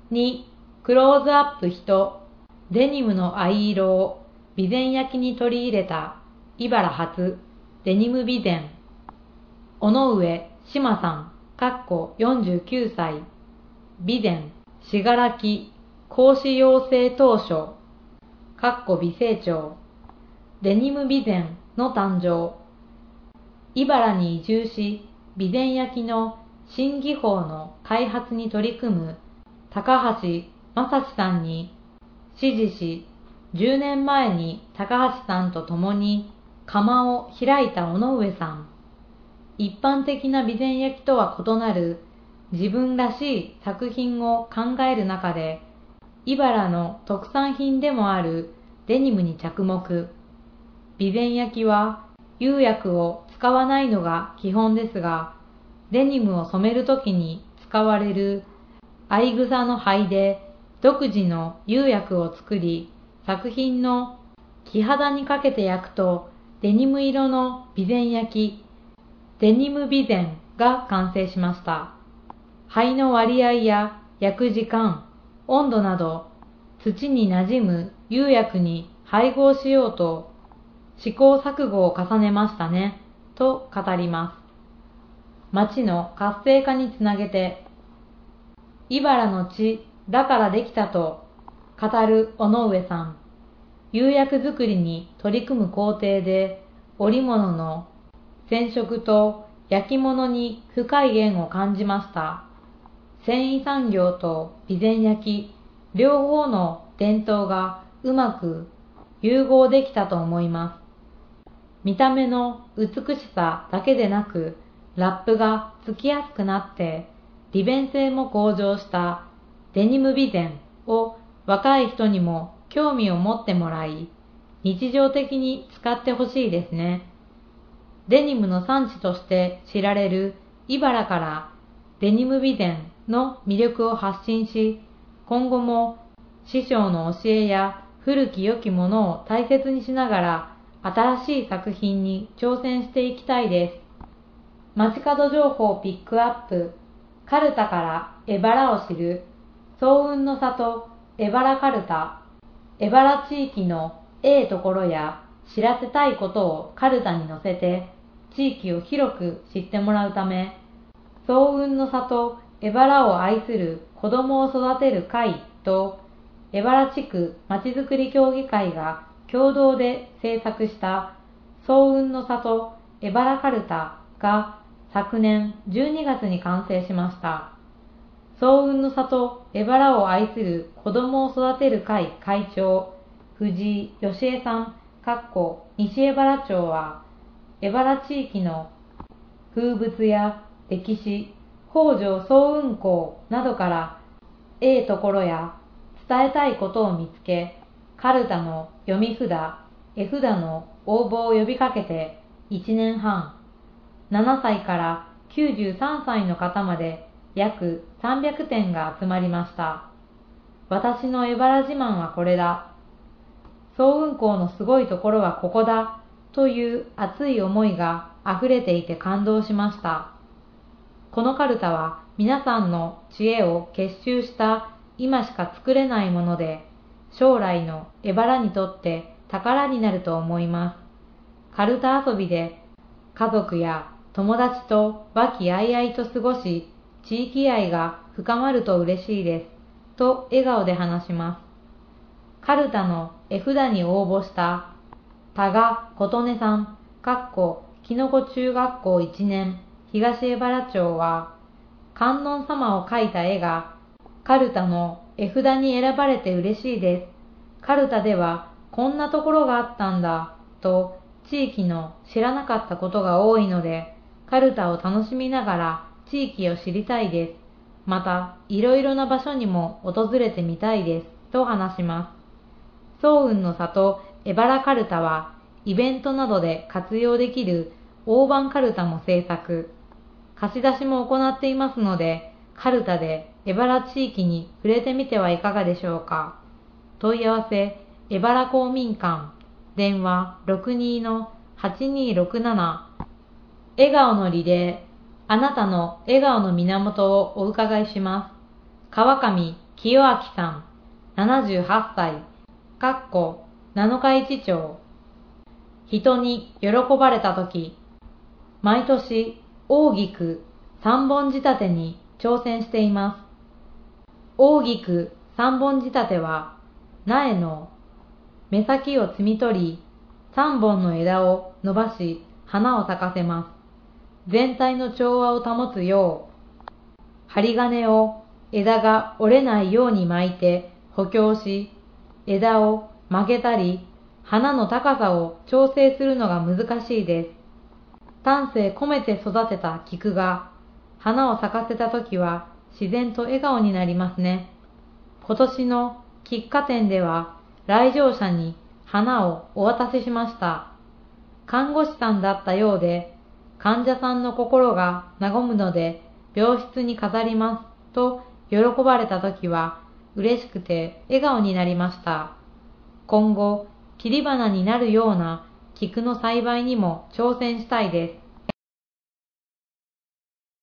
2、クローズアップ人、デニムの藍色を備前焼に取り入れた茨初デニム備前。尾上志麻さん、49歳、備前、信楽、講師養成当初、微成長、デニム備前の誕生。茨に移住し、備前焼の新技法の開発に取り組む高橋正史さんに師事し、10年前に高橋さんと共に窯を開いた尾上さん。一般的な備前焼とは異なる自分らしい作品を考える中で、茨の特産品でもあるデニムに着目。備前焼は釉薬を使わないのが基本ですが、デニムを染めるときに使われる藍草の灰で独自の釉薬を作り、作品の木肌にかけて焼くとデニム色の備前焼、デニム備前が完成しました。灰の割合や焼く時間、温度など土に馴染む釉薬に配合しようと試行錯誤を重ねましたね、と語ります。町の活性化につなげて、茨の地だからできたと語る尾上さん。釉薬作りに取り組む工程で、織物の染色と焼き物に深い縁を感じました。繊維産業と備前焼、両方の伝統がうまく融合できたと思います。見た目の美しさだけでなく、ラップがつきやすくなって利便性も向上したデニム備前を若い人にも興味を持ってもらい、日常的に使ってほしいですね。デニムの産地として知られる茨からデニム備前の魅力を発信し、今後も師匠の教えや古き良きものを大切にしながら新しい作品に挑戦していきたいです。街角情報ピックアップ、カルタから荏原を知る、早雲の里荏原カルタ。荏原地域のところや知らせたいことをカルタに載せて、地域を広く知ってもらうため、早雲の里荏原を愛する子どもを育てる会と荏原地区まちづくり協議会が共同で制作した早雲の里荏原カルタが昨年12月に完成しました。早雲の里荏原を愛する子どもを育てる会会長、藤井義恵さん、西荏原町は、荏原地域の風物や歴史、北条早雲校などからところや伝えたいことを見つけ、カルタの読み札、絵札の応募を呼びかけて1年半、7歳から93歳の方まで約300点が集まりました。私の荏原自慢はこれだ。早雲校のすごいところはここだ。という熱い思いが溢れていて感動しました。このカルタは皆さんの知恵を結集した今しか作れないもので、将来の荏原にとって宝になると思います。カルタ遊びで家族や友達と和気あいあいと過ごし、地域愛が深まると嬉しいです。と笑顔で話します。カルタの絵札に応募した多賀琴音さん、きのこ中学校1年、東荏原町は、観音様を描いた絵がカルタの絵札に選ばれて嬉しいです。カルタではこんなところがあったんだ、と地域の知らなかったことが多いので、カルタを楽しみながら地域を知りたいです。また、いろいろな場所にも訪れてみたいです。と話します。早雲の里荏原カルタは、イベントなどで活用できる大判カルタも制作。貸し出しも行っていますので、カルタで荏原地域に触れてみてはいかがでしょうか。問い合わせ、荏原公民館、電話62-8267。笑顔のリレー、あなたの笑顔の源をお伺いします。川上清明さん、78歳、7日市町。人に喜ばれたとき、毎年、大菊三本仕立てに挑戦しています。大菊三本仕立ては、苗の芽先を摘み取り、3本の枝を伸ばし、花を咲かせます。全体の調和を保つよう、針金を枝が折れないように巻いて補強し、枝を曲げたり、花の高さを調整するのが難しいです。丹精込めて育てた菊が、花を咲かせたときは自然と笑顔になりますね。今年の菊花展では、来場者に花をお渡ししました。看護師さんだったようで、患者さんの心が和むので、病室に飾りますと喜ばれたときは、嬉しくて笑顔になりました。今後、切り花になるような菊の栽培にも挑戦したいです。